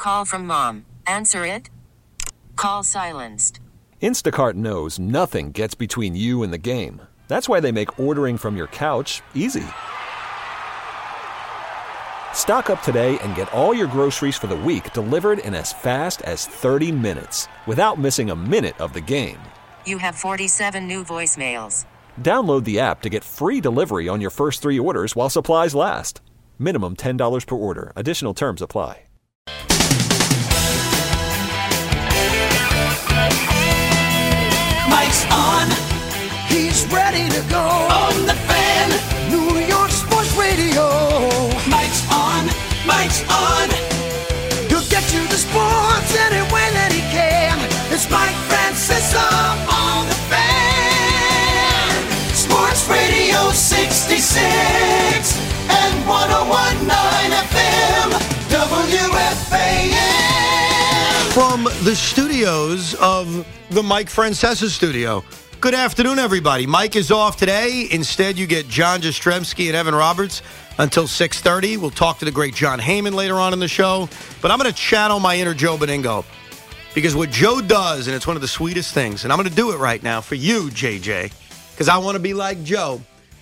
call from mom. Answer it. Call silenced. Instacart knows nothing gets between you and the game. That's why they make ordering from your couch easy. Stock up today and get all your groceries for the week delivered in as fast as 30 minutes without missing a minute of the game. You have 47 new voicemails. Download the app to get free delivery on your first 3 orders while supplies last. Minimum $10 per order. Additional terms apply. Mike's on. He's ready to go. On the Fan. New York Sports Radio. Mike's on. Mike's on. He'll get you the sports any way that he can. It's Mike Francesa on the Fan. Sports Radio 66 and 101.9 FM. WFAN. From the studios of the Mike Francesa studio. Good afternoon, everybody. Mike is off today. Instead, you get John Jastrzemski and Evan Roberts until 6:30. We'll talk to the great John Heyman later on in the show. But I'm going to channel my inner Joe Beningo. Because what Joe does, and it's one of the sweetest things, and I'm going to do it right now for you, JJ, because I want to be like Joe.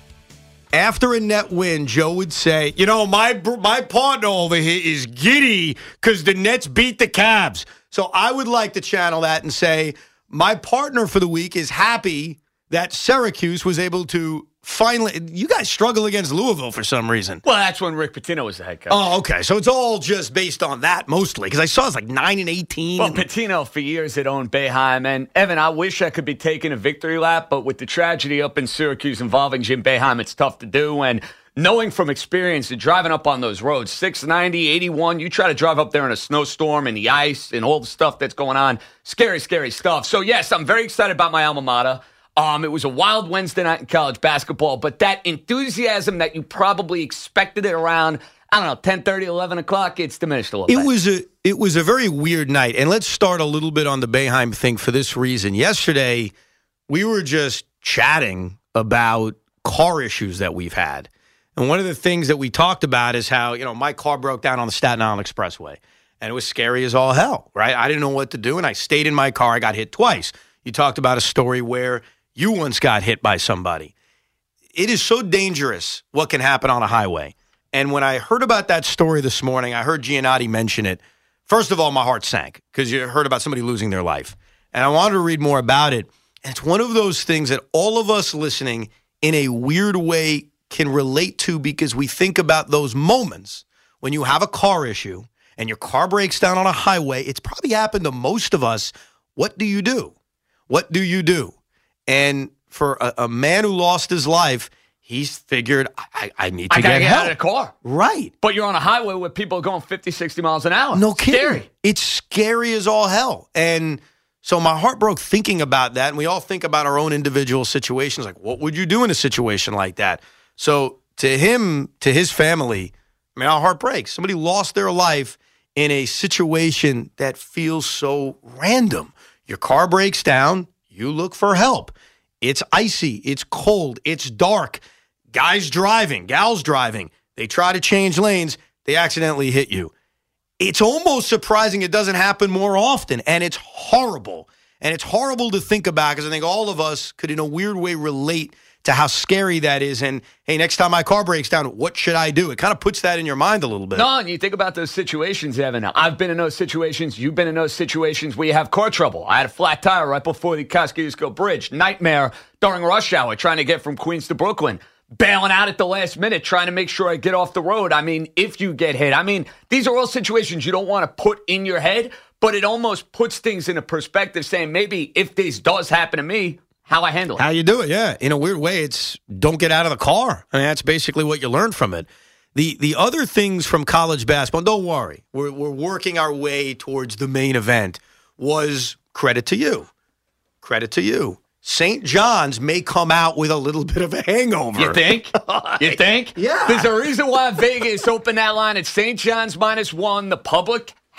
After a net win, Joe would say, you know, my partner over here is giddy because the Nets beat the Cavs. So I would like to channel that and say, my partner for the week is happy that Syracuse was able to finally. You guys struggle against Louisville for some reason. Well, that's when Rick Pitino was the head coach. Oh, okay. So it's all just based on that mostly because I saw it's like 9-18. Well, Pitino for years had owned Boeheim. And, Evan, I wish I could be taking a victory lap, but with the tragedy up in Syracuse involving Jim Boeheim, it's tough to do. And knowing from experience that driving up on those roads, 690, 81, you try to drive up there in a snowstorm and the ice and all the stuff that's going on. Scary, scary stuff. So, yes, I'm very excited about my alma mater. It was a wild Wednesday night in college basketball, but that enthusiasm that you probably expected it around, I don't know, 10:30, 11 o'clock, it's diminished a little bit. It was a very weird night. And let's start a little bit on the Boeheim thing for this reason. Yesterday, we were just chatting about car issues that we've had. And one of the things that we talked about is how, you know, my car broke down on the Staten Island Expressway. And it was scary as all hell, right? I didn't know what to do, and I stayed in my car. I got hit twice. You talked about a story where you once got hit by somebody. It is so dangerous what can happen on a highway. And when I heard about that story this morning, I heard Giannotti mention it. First of all, my heart sank because you heard about somebody losing their life. And I wanted to read more about it. And it's one of those things that all of us listening in a weird way can relate to because we think about those moments when you have a car issue and your car breaks down on a highway. It's probably happened to most of us. What do you do? What do you do? And for a man who lost his life, he's figured, I need to get help. Out of the car. Right. But you're on a highway where people are going 50, 60 miles an hour. No kidding. Scary. It's scary as all hell. And so my heart broke thinking about that. And we all think about our own individual situations. Like, what would you do in a situation like that? So to him, to his family, I mean, our heart breaks. Somebody lost their life in a situation that feels so random. Your car breaks down. You look for help. It's icy. It's cold. It's dark. Guys driving, gals driving. They try to change lanes. They accidentally hit you. It's almost surprising it doesn't happen more often, and it's horrible. And it's horrible to think about because I think all of us could, in a weird way, relate to how scary that is. And, hey, next time my car breaks down, what should I do? It kind of puts that in your mind a little bit. No, and you think about those situations, Evan. I've been in those situations. You've been in those situations where you have car trouble. I had a flat tire right before the Kosciuszko Bridge. Nightmare during rush hour trying to get from Queens to Brooklyn. Bailing out at the last minute, trying to make sure I get off the road. I mean, if you get hit. I mean, these are all situations you don't want to put in your head, but it almost puts things in a perspective saying maybe if this does happen to me, how I handle it. How you do it, yeah. In a weird way, it's don't get out of the car. I mean, that's basically what you learn from it. The other things from college basketball, don't worry, we're working our way towards the main event, was credit to you. Credit to you. St. John's may come out with a little bit of a hangover. You think? You think? Yeah. There's a reason why Vegas opened that line at St. John's -1. The public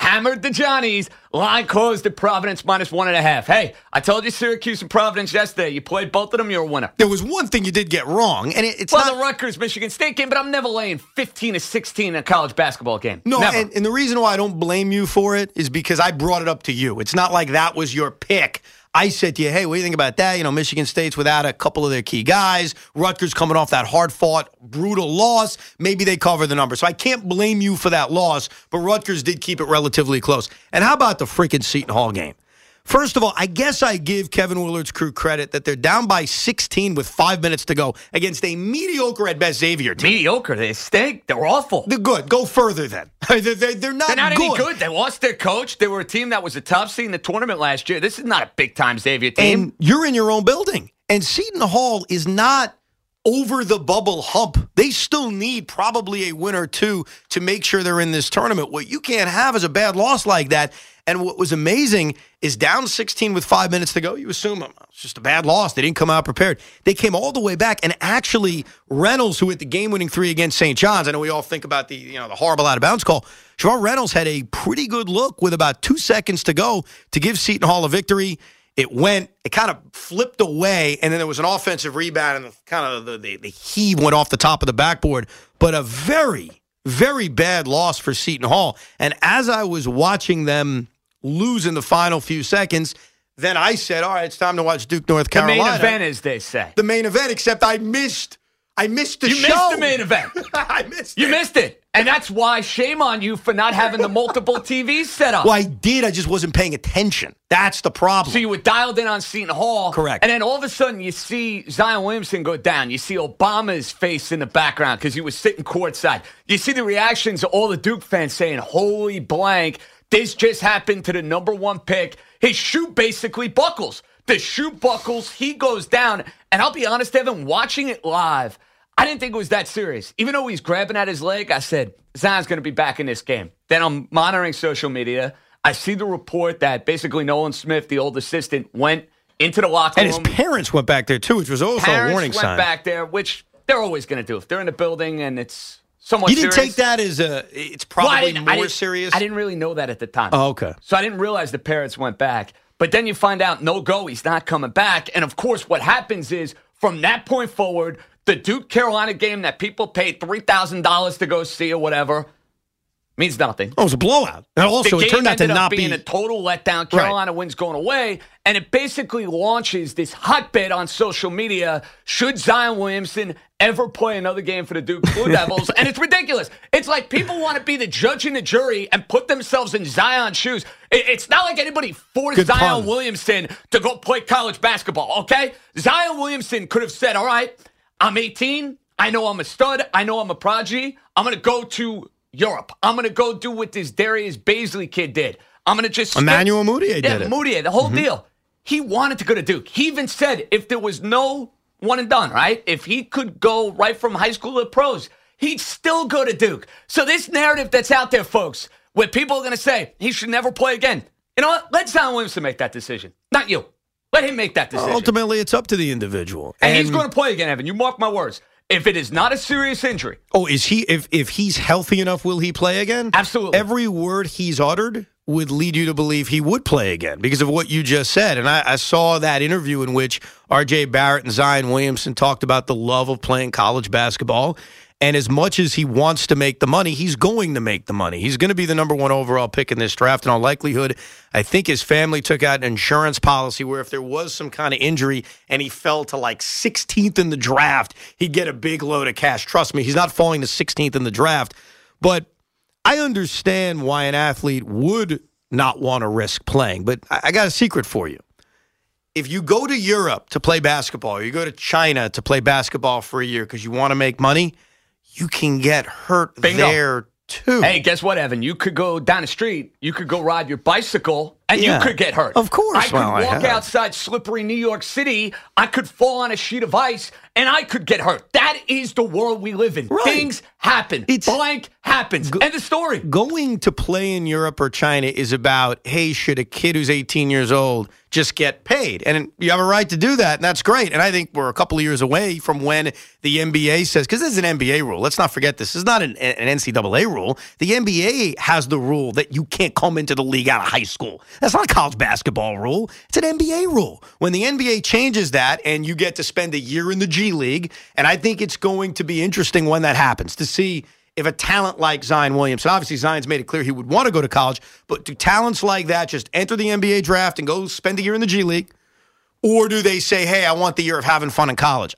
hammered the Johnnies. Line closed at Providence -1.5. Hey, I told you Syracuse and Providence yesterday. You played both of them, you're a winner. There was one thing you did get wrong, and it's well, not the Rutgers-Michigan State game, but I'm never laying 15 to 16 in a college basketball game. No, never. And the reason why I don't blame you for it is because I brought it up to you. It's not like that was your pick. I said to you, hey, what do you think about that? You know, Michigan State's without a couple of their key guys. Rutgers coming off that hard-fought, brutal loss. Maybe they cover the number. So I can't blame you for that loss, but Rutgers did keep it relatively close. And how about the freaking Seton Hall game? First of all, I guess I give Kevin Willard's crew credit that they're down by 16 with 5 minutes to go against a mediocre at best Xavier team. Mediocre? They stink. They're awful. They're good. Go further then. They're not They're not any good. They lost their coach. They were a team that was a top seed in the tournament last year. This is not a big-time Xavier team. And you're in your own building. And Seton Hall is not over the bubble hump. They still need probably a win or two to make sure they're in this tournament. What you can't have is a bad loss like that. And what was amazing is down 16 with 5 minutes to go, you assume it's just a bad loss. They didn't come out prepared. They came all the way back, and actually Reynolds, who hit the game-winning three against St. John's, I know we all think about the horrible out-of-bounds call. Javon Reynolds had a pretty good look with about 2 seconds to go to give Seton Hall a victory. It kind of flipped away, and then there was an offensive rebound, and the heave went off the top of the backboard. But a very, very bad loss for Seton Hall. And as I was watching them lose in the final few seconds, then I said, all right, it's time to watch Duke, North Carolina. The main event, as they say. The main event, except I missed the show. You missed the main event. I missed it. You missed it. And that's why shame on you for not having the multiple TVs set up. Well, I did. I just wasn't paying attention. That's the problem. So you were dialed in on Seton Hall. Correct. And then all of a sudden you see Zion Williamson go down. You see Obama's face in the background because he was sitting courtside. You see the reactions of all the Duke fans saying, holy blank, this just happened to the number one pick. His shoe basically buckles. The shoe buckles, he goes down. And I'll be honest, Evan, watching it live, I didn't think it was that serious. Even though he's grabbing at his leg, I said, Zion's going to be back in this game. Then I'm monitoring social media. I see the report that basically Nolan Smith, the old assistant, went into the locker room. And his parents went back there, too, which was also a warning sign. Parents went back there, which they're always going to do. If they're in the building and it's somewhat serious. You didn't serious, take that as it's probably more serious? I didn't really know that at the time. Oh, okay. So I didn't realize the parents went back. But then you find out, no go, he's not coming back. And, of course, what happens is from that point forward, the Duke-Carolina game that people paid $3,000 to go see or whatever means nothing. Oh, it was a blowout. And also, it turned out to not be. Being a total letdown. Carolina wins going away. And it basically launches this hotbed on social media. Should Zion Williamson ever play another game for the Duke Blue Devils? And it's ridiculous. It's like people want to be the judge and the jury and put themselves in Zion's shoes. It's not like anybody forced Zion Williamson to go play college basketball, okay? Zion Williamson could have said, all right, I'm 18. I know I'm a stud. I know I'm a prodigy. I'm going to go to Europe. I'm going to go do what this Darius Baisley kid did. I'm going to just... Emmanuel Mudiay did it. Yeah, Mudiay, the whole deal. He wanted to go to Duke. He even said if there was no one and done, right? If he could go right from high school to pros, he'd still go to Duke. So this narrative that's out there, folks, where people are going to say he should never play again, you know what? Let Zion Williamson make that decision. Not you. Let him make that decision. Ultimately, it's up to the individual. And he's going to play again, Evan. You mark my words. If it is not a serious injury. Oh, is he? If he's healthy enough, will he play again? Absolutely. Every word he's uttered would lead you to believe he would play again because of what you just said. And I saw that interview in which R.J. Barrett and Zion Williamson talked about the love of playing college basketball. And as much as he wants to make the money, he's going to make the money. He's going to be the number one overall pick in this draft. In all likelihood, I think his family took out an insurance policy where if there was some kind of injury and he fell to like 16th in the draft, he'd get a big load of cash. Trust me, he's not falling to 16th in the draft. But I understand why an athlete would not want to risk playing. But I got a secret for you. If you go to Europe to play basketball, or you go to China to play basketball for a year because you want to make money, you can get hurt there too. Hey, guess what, Evan? You could go down the street. You could go ride your bicycle And Yeah. you could get hurt. Of course. I could Well, I walk have. outside slippery New York City. I could fall on a sheet of ice, and I could get hurt. That is the world we live in. Right. Things happen. Blank happens. End of story. Going to play in Europe or China is about, hey, should a kid who's 18 years old just get paid? And you have a right to do that, and that's great. And I think we're a couple of years away from when the NBA says, because this is an NBA rule. Let's not forget this. This is not an NCAA rule. The NBA has the rule that you can't come into the league out of high school. That's not a college basketball rule. It's an NBA rule. When the NBA changes that and you get to spend a year in the G League, and I think it's going to be interesting when that happens to see if a talent like Zion Williamson, obviously Zion's made it clear he would want to go to college, but do talents like that just enter the NBA draft and go spend a year in the G League? Or do they say, hey, I want the year of having fun in college?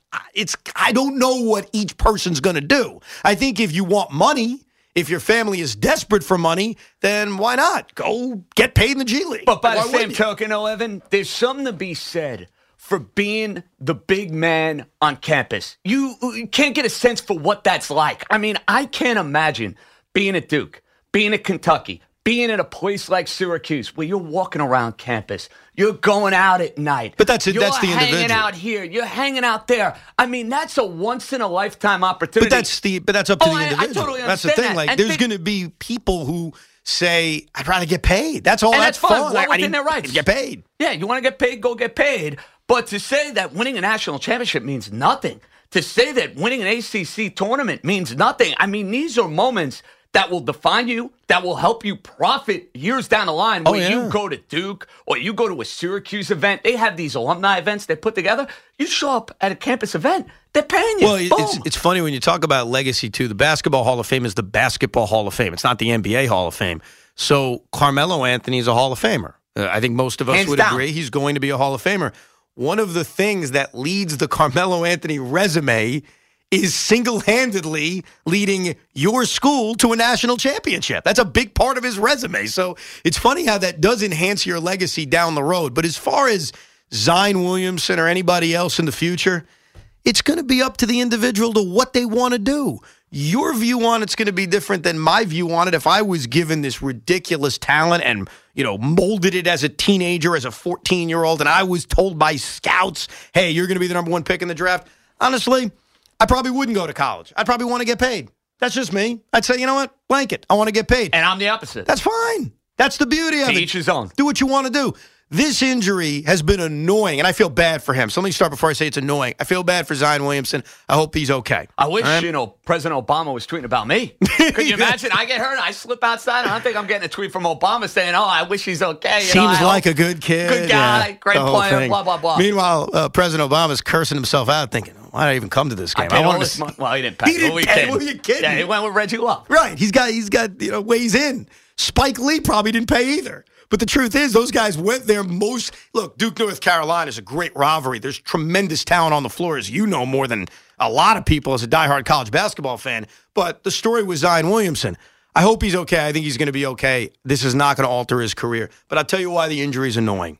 I don't know what each person's going to do. I think if you want money, if your family is desperate for money, then why not? Go get paid in the G League. But by Why the same wouldn't you? token, Evan, there's something to be said for being the big man on campus. You can't get a sense for what that's like. I mean, I can't imagine being at Duke, being at Kentucky, being at a place like Syracuse where you're walking around campus. You're going out at night. But that's the You're individual. hanging out here. You're hanging out there. I mean, that's a once-in-a-lifetime opportunity. But that's up to the individual. I totally that's the understand thing. that. Like, And there's going to be people who say, I'd rather get paid. That's all. And That's that's fine. fun. Well I within need their rights. to get paid. Yeah, you want to get paid, go get paid. But to say that winning a national championship means nothing, to say that winning an ACC tournament means nothing, I mean, these are moments that will define you, that will help you profit years down the line when you go to Duke or you go to a Syracuse event. They have these alumni events they put together. You show up at a campus event, they're paying you. Well, Boom. it's funny when you talk about legacy, too. The Basketball Hall of Fame is the Basketball Hall of Fame. It's not the NBA Hall of Fame. So Carmelo Anthony is a Hall of Famer. I think most of us Hands would down. agree he's going to be a Hall of Famer. One of the things that leads the Carmelo Anthony resume is single-handedly leading your school to a national championship. That's a big part of his resume. So it's funny how that does enhance your legacy down the road. But as far as Zion Williamson or anybody else in the future, it's going to be up to the individual to what they want to do. Your view on it's going to be different than my view on it. If I was given this ridiculous talent and, molded it as a teenager, as a 14-year-old, and I was told by scouts, hey, you're going to be the number one pick in the draft, honestly, I probably wouldn't go to college. I'd probably want to get paid. That's just me. I'd say, you know what? Blanket. I want to get paid. And I'm the opposite. That's fine. That's the beauty of it. To each his own. Do what you want to do. This injury has been annoying, and I feel bad for him. So let me start before I say it's annoying. I feel bad for Zion Williamson. I hope he's okay. I wish, President Obama was tweeting about me. Could you imagine? I get hurt, I slip outside, and I don't think I'm getting a tweet from Obama saying, I wish he's okay. Seems like a good kid. Good guy, great the whole player, thing. blah, blah, blah. Meanwhile, President Obama's cursing himself out, thinking, why did I even come to this game? I wanted all this to. money. Well, he didn't pay. He didn't pay. Who are you kidding? Yeah, he went with Reggie Love. Right. He's got ways in. Spike Lee probably didn't pay either. But the truth is, those guys went there most. Look, Duke, North Carolina is a great rivalry. There's tremendous talent on the floor, as you know more than a lot of people as a diehard college basketball fan. But the story with Zion Williamson, I hope he's okay. I think he's going to be okay. This is not going to alter his career. But I'll tell you why the injury is annoying.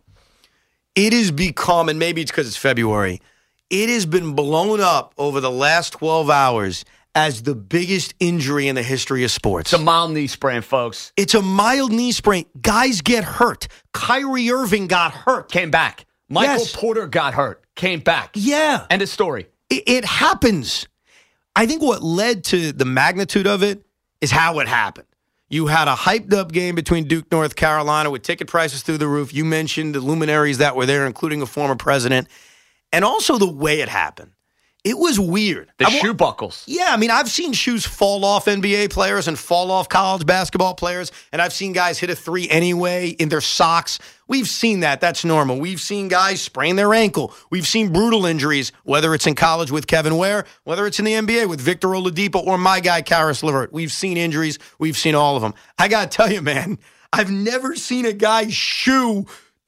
It has become, and maybe it's because it's February, it has been blown up over the last 12 hours as the biggest injury in the history of sports. It's a mild knee sprain, folks. It's a mild knee sprain. Guys get hurt. Kyrie Irving got hurt. Came back. Michael Yes. Porter got hurt. Came back. Yeah. End of story. It happens. I think what led to the magnitude of it is how it happened. You had a hyped-up game between Duke, North Carolina with ticket prices through the roof. You mentioned the luminaries that were there, including a former president, and also the way it happened. It was weird. The shoe buckles. Yeah, I mean, I've seen shoes fall off NBA players and fall off college basketball players, and I've seen guys hit a three anyway in their socks. We've seen that. That's normal. We've seen guys sprain their ankle. We've seen brutal injuries, whether it's in college with Kevin Ware, whether it's in the NBA with Victor Oladipo or my guy, Karis LeVert. We've seen injuries. We've seen all of them. I got to tell you, man, I've never seen a guy's shoe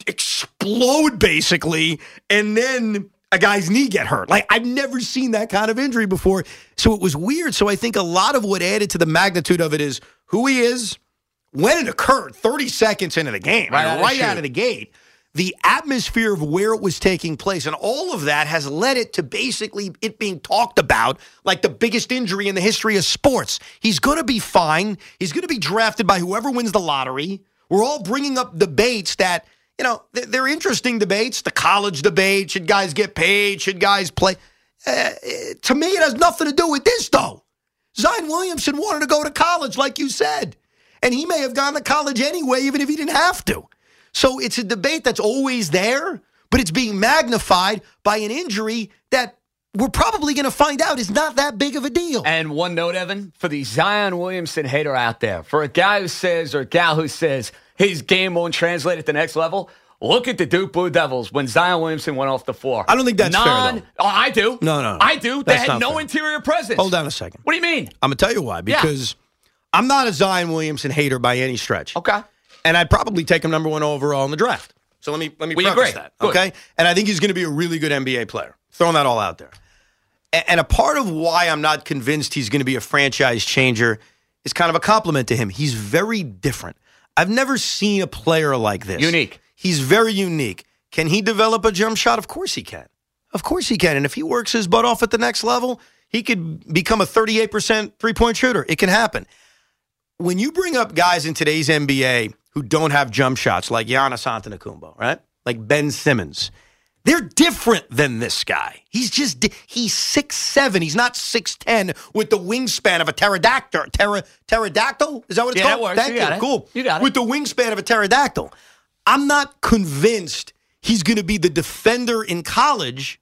explode, basically, and then a guy's knee get hurt. Like, I've never seen that kind of injury before. So it was weird. So I think a lot of what added to the magnitude of it is who he is, when it occurred, 30 seconds into the game, right out of the gate, the atmosphere of where it was taking place, and all of that has led it to basically it being talked about like the biggest injury in the history of sports. He's going to be fine. He's going to be drafted by whoever wins the lottery. We're all bringing up debates that, they're interesting debates. The college debate, should guys get paid? Should guys play? To me, it has nothing to do with this, though. Zion Williamson wanted to go to college, like you said. And he may have gone to college anyway, even if he didn't have to. So it's a debate that's always there, but it's being magnified by an injury that we're probably going to find out is not that big of a deal. And one note, Evan, for the Zion Williamson hater out there, for a guy who says, or a gal who says his game won't translate at the next level, look at the Duke Blue Devils when Zion Williamson went off the floor. I don't think that's fair, though. Oh, I do. No. I do. They That's had not no fair. interior presence. Hold on a second. What do you mean? I'm going to tell you why. Because I'm not a Zion Williamson hater by any stretch. Okay. And I'd probably take him number 1 overall in the draft. So let me preface agree. that. Good. Okay? And I think he's going to be a really good NBA player. Throwing that all out there. And a part of why I'm not convinced he's going to be a franchise changer is kind of a compliment to him. He's very different. I've never seen a player like this. Unique. He's very unique. Can he develop a jump shot? Of course he can. Of course he can. And if he works his butt off at the next level, he could become a 38% three-point shooter. It can happen. When you bring up guys in today's NBA who don't have jump shots, like Giannis Antetokounmpo, right? Like Ben Simmons, they're different than this guy. He's 6'7". He's not 6'10" with the wingspan of a pterodactyl. Pterodactyl? Is that what it's Yeah, called? that works. Thank You got you. it. Cool. You got it. With the wingspan of a pterodactyl. I'm not convinced he's going to be the defender in college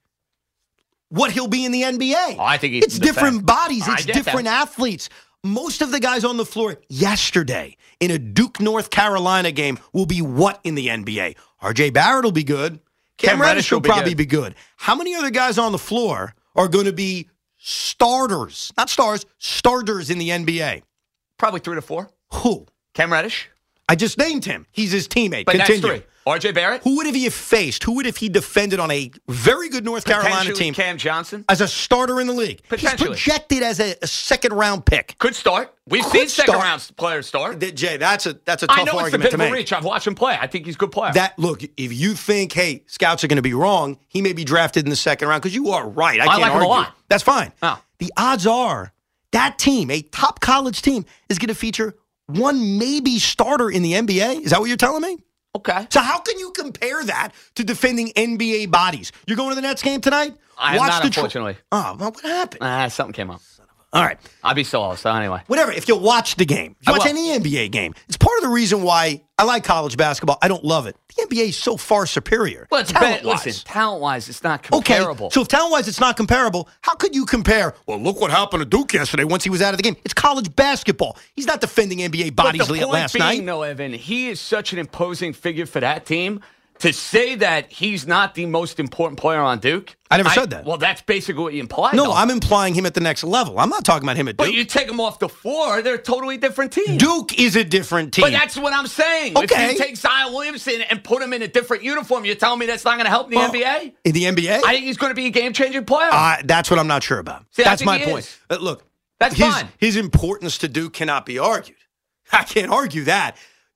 what he'll be in the NBA. Oh, I think it's different bodies. I It's get different that. athletes. Most of the guys on the floor yesterday in a Duke, North Carolina game will be what in the NBA? RJ Barrett will be good. Cam Reddish will probably be good. How many other guys on the floor are going to be starters? Not stars, starters in the NBA. Probably 3 to 4. Who? Cam Reddish. I just named him. He's his teammate. But Continue. that's 3. RJ Barrett. Who would have he faced? Who would have he defended on a very good North Carolina Potentially team Cam Johnson. as a starter in the league? Potentially. He's projected as a second-round pick. Could start. We've Could seen start. second-round players start. Jay, that's a tough I know it's a argument bit to of a make. reach. I've watched him play. I think he's a good player. Look, if you think, hey, scouts are going to be wrong, he may be drafted in the second round because you are right. I can't like him a argue. lot. That's fine. Oh. The odds are that team, a top college team, is going to feature one maybe starter in the NBA. Is that what you're telling me? Okay. So how can you compare that to defending NBA bodies? You're going to the Nets game tonight? I am not, unfortunately. Oh, well, what happened? Something came up. All right. I'll be solo, so anyway. Whatever. If you watch the game, if you I watch will. any NBA game, it's part of the reason why I like college basketball. I don't love it. The NBA is so far superior. Well, it's talent-wise. listen, talent-wise, it's not Okay, comparable. so if talent-wise it's not comparable, how could you compare, well, look what happened to Duke yesterday once he was out of the game. It's college basketball. He's not defending NBA bodies but the point last being, night. though, Evan, he is such an imposing figure for that team. To say that he's not the most important player on Duke. I never said that. Well, that's basically what you implied. No, though. I'm implying him at the next level. I'm not talking about him at But Duke. you take him off the floor, they're a totally different team. Duke is a different team. But that's what I'm saying. Okay. If you take Zion Williamson and put him in a different uniform, you're telling me that's not going to help in the NBA? In the NBA? I think he's going to be a game-changing player. That's what I'm not sure about. See, I That's think my he point. is. Look, That's fine. His importance to Duke cannot be argued. I can't argue that.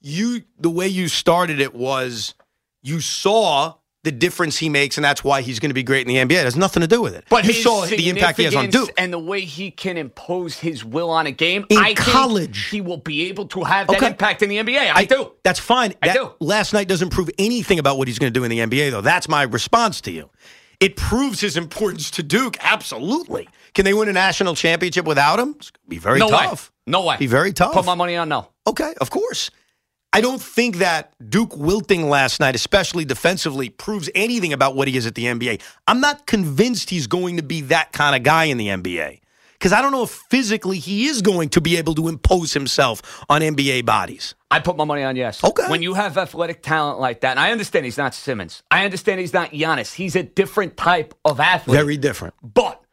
The way you started it was you saw the difference he makes, and that's why he's going to be great in the NBA. It has nothing to do with it. But you his saw the impact he has on significance Duke. and the way he can impose his will on a game. In I college. think he will be able to have that Okay. impact in the NBA. I do. That's fine. I do. Last night doesn't prove anything about what he's going to do in the NBA, though. That's my response to you. It proves his importance to Duke. Absolutely. Can they win a national championship without him? It's going to be very No tough. way. No way. Be very tough. Put my money on no. Okay, of course. I don't think that Duke wilting last night, especially defensively, proves anything about what he is at the NBA. I'm not convinced he's going to be that kind of guy in the NBA because I don't know if physically he is going to be able to impose himself on NBA bodies. I put my money on yes. Okay. When you have athletic talent like that, and I understand he's not Simmons. I understand he's not Giannis. He's a different type of athlete. Very different. But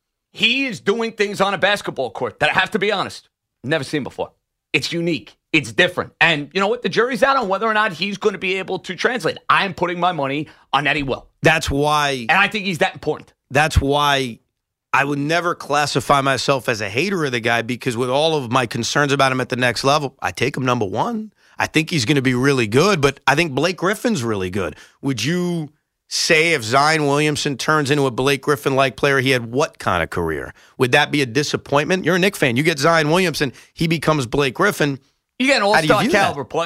he is doing things on a basketball court that I have to be honest, never seen before. It's unique. It's different. And you know what? The jury's out on whether or not he's going to be able to translate. I'm putting my money on that he will. That's why. And I think he's that important. That's why I would never classify myself as a hater of the guy because with all of my concerns about him at the next level, I take him number one. I think he's going to be really good, but I think Blake Griffin's really good. Would you say if Zion Williamson turns into a Blake Griffin-like player, he had what kind of career? Would that be a disappointment? You're a Knicks fan. You get Zion Williamson, he becomes Blake Griffin. You get an How do you all-star view caliber that? player.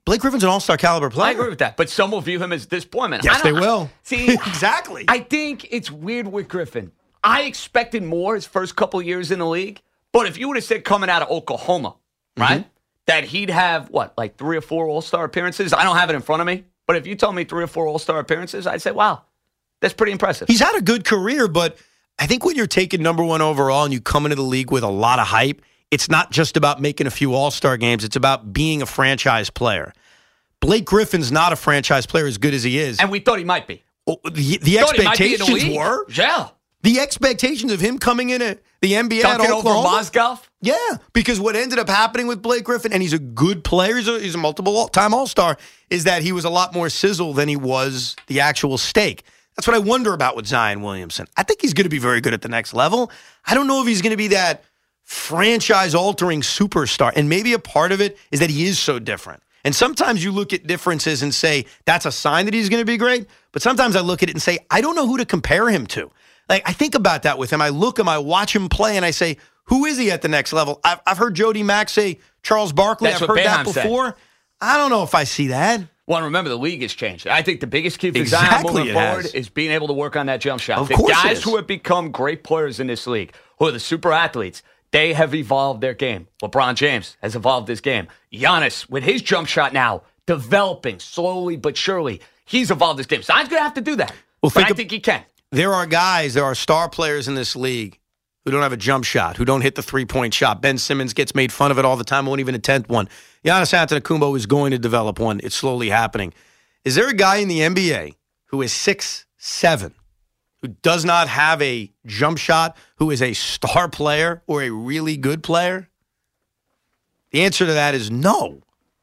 Blake Griffin's an all-star caliber player. I agree with that, but some will view him as disappointment. Yes, they will. See, exactly. I think it's weird with Griffin. I expected more his first couple years in the league, but if you would have said coming out of Oklahoma, right, that he'd have, like 3 or 4 all-star appearances? I don't have it in front of me, but if you told me 3 or 4 all-star appearances, I'd say, wow, that's pretty impressive. He's had a good career, but I think when you're taken number 1 overall and you come into the league with a lot of hype, it's not just about making a few all-star games. It's about being a franchise player. Blake Griffin's not a franchise player as good as he is. And we thought he might be. Well, the expectations were. Yeah. The expectations of him coming in at the NBA at Oklahoma. Over Mozgov? Yeah, because what ended up happening with Blake Griffin, and he's a good player, he's a multiple-time All-Star, is that he was a lot more sizzle than he was the actual stake. That's what I wonder about with Zion Williamson. I think he's going to be very good at the next level. I don't know if he's going to be that franchise-altering superstar, and maybe a part of it is that he is so different. And sometimes you look at differences and say, that's a sign that he's going to be great, but sometimes I look at it and say, I don't know who to compare him to. Like, I think about that with him. I look him, I watch him play, and I say, who is he at the next level? I've heard Jody Mack say Charles Barkley. That's I've what heard that Boeheim before. said. I don't know if I see that. Well, remember, the league has changed. I think the biggest key for Exactly, Zion moving it forward has. is being able to work on that jump shot. Of The course it guys is. who have become great players in this league, who are the super athletes, they have evolved their game. LeBron James has evolved his game. Giannis, with his jump shot now, developing slowly but surely, he's evolved his game. Zion's going to have to do that. Well, but I think he can. There are star players in this league who don't have a jump shot, who don't hit the three-point shot. Ben Simmons gets made fun of it all the time, won't even attempt one. Giannis Antetokounmpo is going to develop one. It's slowly happening. Is there a guy in the NBA who is 6'7", who does not have a jump shot, who is a star player or a really good player? The answer to that is no.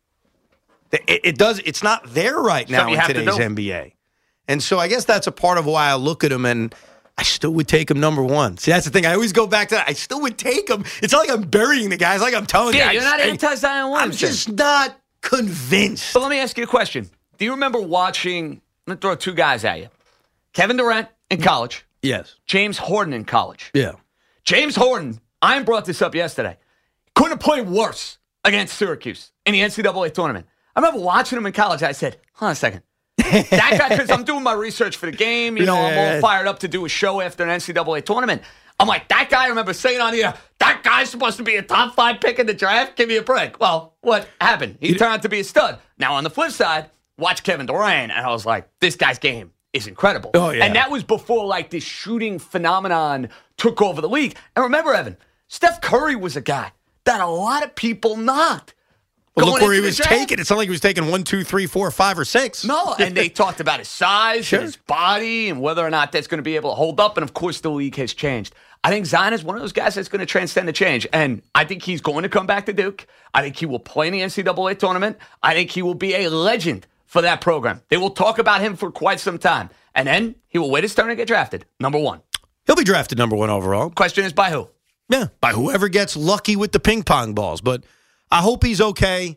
It's not there right now in today's NBA. And so I guess that's a part of why I look at him and I still would take him number 1. See, that's the thing. I always go back to that. I still would take him. It's not like I'm burying the guy. It's like I'm telling you. Yeah, you're not anti-Zion Williamson. I'm just not convinced. But let me ask you a question. Do you remember watching, I'm going to throw 2 guys at you. Kevin Durant in college. Yes. James Harden in college. Yeah. James Harden, I brought this up yesterday, couldn't have played worse against Syracuse in the NCAA tournament. I remember watching him in college. I said, hold on a second. That guy, because I'm doing my research for the game. I'm all fired up to do a show after an NCAA tournament. I'm like, that guy, I remember saying on the air, that guy's supposed to be a top 5 pick in the draft. Give me a break. Well, what happened? He turned out to be a stud. Now, on the flip side, watch Kevin Durant, and I was like, this guy's game is incredible. Oh, yeah. And that was before, like, this shooting phenomenon took over the league. And remember, Evan, Steph Curry was a guy that a lot of people knocked. Well, look where he was taken. It's not like he was taking 1, 2, 3, 4, 5, or 6. No, and they talked about his size and his body and whether or not that's going to be able to hold up. And, of course, the league has changed. I think Zion is one of those guys that's going to transcend the change. And I think he's going to come back to Duke. I think he will play in the NCAA tournament. I think he will be a legend for that program. They will talk about him for quite some time. And then he will wait his turn to get drafted, number 1. He'll be drafted number 1 overall. Question is by who? Yeah, by whoever gets lucky with the ping pong balls. But I hope he's okay.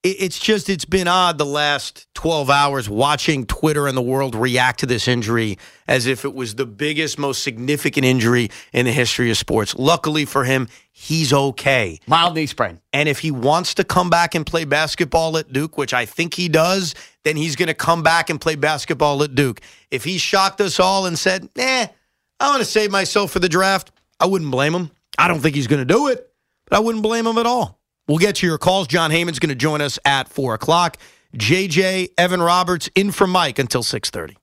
It's been odd the last 12 hours watching Twitter and the world react to this injury as if it was the biggest, most significant injury in the history of sports. Luckily for him, he's okay. Mild knee sprain. And if he wants to come back and play basketball at Duke, which I think he does, then he's going to come back and play basketball at Duke. If he shocked us all and said, I want to save myself for the draft, I wouldn't blame him. I don't think he's going to do it, but I wouldn't blame him at all. We'll get to your calls. John Heyman's going to join us at 4 o'clock. JJ, Evan Roberts, in for Mike until 6:30.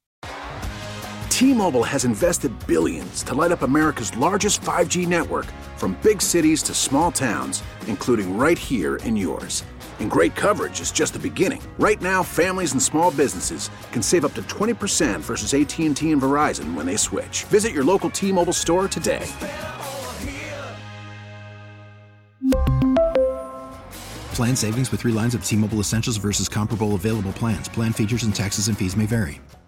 T-Mobile has invested billions to light up America's largest 5G network, from big cities to small towns, including right here in yours. And great coverage is just the beginning. Right now, families and small businesses can save up to 20% versus AT&T and Verizon when they switch. Visit your local T-Mobile store today. Plan savings with 3 lines of T-Mobile Essentials versus comparable available plans. Plan features and taxes and fees may vary.